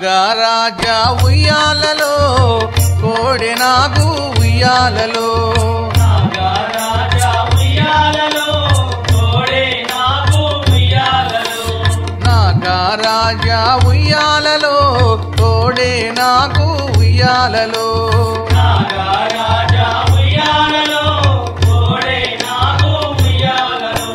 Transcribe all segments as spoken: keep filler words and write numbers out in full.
నాగరాజా ఉయ్యాలలో కోడి నాగు ఉయ్యాలలో నాగరాజా ఉయ్యాలలో కోడి నాగు ఉయ్యాలలో నాగరాజా ఉయ్యాలలో కోడి నాగు ఉయ్యాలలో నాగరాజా ఉయ్యాలలో కోడి నాగు ఉయ్యాలలో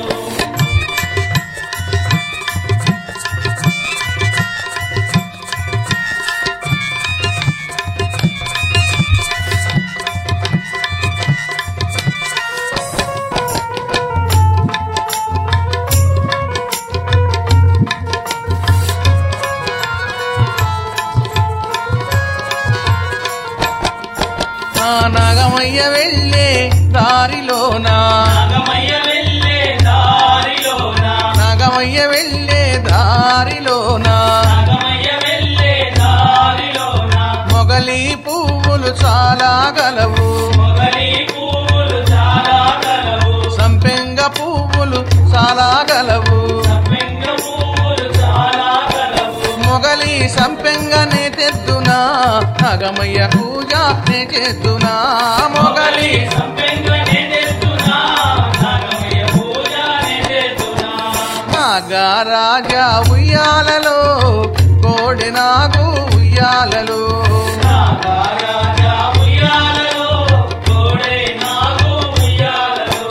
నాగమయ్య వెళ్ళే దారిలోనా నాగమయ్య వెళ్ళే దారిలోనా నాగమయ్య వెళ్ళే దారిలోనా నాగమయ్య వెళ్ళే దారిలోనా మొగలి పువ్వులు చాలా గలవు మొగలి పువ్వులు చాలా గలవు సంపెంగ పువ్వులు చాలా గలవు సంపెంగ పువ్వులు చాలా గలవు మొగలి సంపెంగనే తెద్దునా నాగమయ్య పూజ నే చేద్దునా మొగలి సంపెంగనే తెస్తున్నా నాగమయ్య పూజనే చేస్తున్నా నాగరాజా ఉయ్యాలలో కోడి నాగు ఉయ్యాలలో నాగరాజా ఉయ్యాలలో కోడి నాగు ఉయ్యాలలో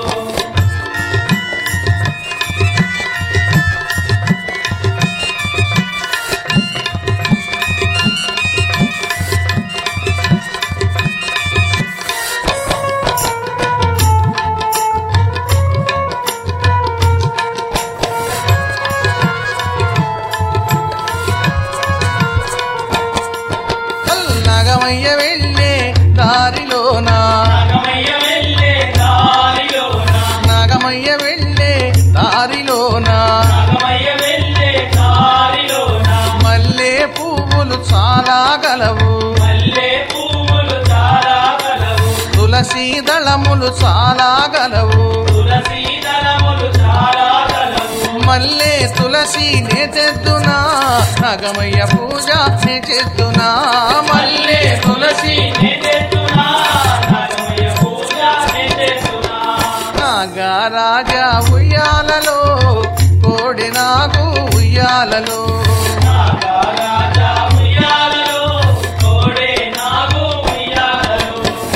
నాగమయ్య వెళ్ళే దారిలోనా నాగమయ్య వెళ్ళే దారిలోనా నాగమయ్య వెళ్ళే దారిలోనా నాగమయ్య వెళ్ళే దారిలోనా మల్లె పువ్వులు చాలా గలవు మల్లె పువ్వులు చాలా గలవు తులసి దళములు చాలా గలవు తులసి దళములు చాలా గలవు మల్లె తులసి నే చేద్దునా నాగమయ్య పూజ నే చేద్దునా మల్లె తులసి నే చేస్తున్నా నాగమయ్య పూజనే చేస్తున్నా నాగరాజా ఉయ్యాలలో కోడి నాగు ఉయ్యాలలో నాగరాజా ఉయ్యాలలో కోడి నాగు ఉయ్యాలలో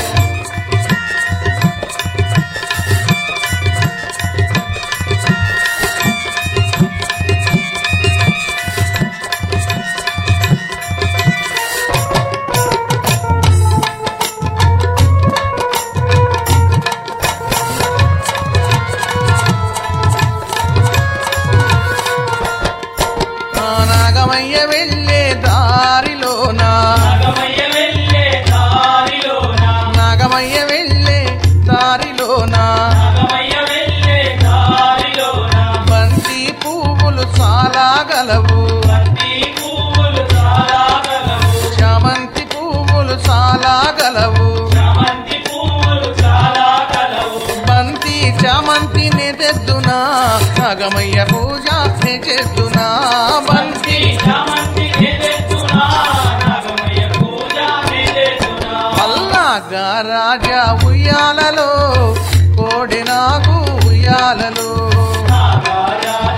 నాగమయ్య వెళ్ళే దారిలోనా నాగమయ్య వెళ్ళే దారిలోనా నాగమయ్య వెళ్ళే దారిలోనా నాగమయ్య వెళ్ళే దారిలోనా బంతి పువ్వులు చాలా గలవు బంతి పువ్వులు చాలా గలవు చామంతి పువ్వులు చాలా గలవు చామంతి పువ్వులు చాలా గలవు బంతి చామంతి నే తెద్దునా నాగమయ్య పూజ నే చేద్దునా బంతి చామంతి నే తెస్తున్నా నాగమయ్య పూజనే చేస్తున్నా నాగరాజా ఉయ్యాలలో కోడి నాగు ఉయ్యాలలో నాగరాజా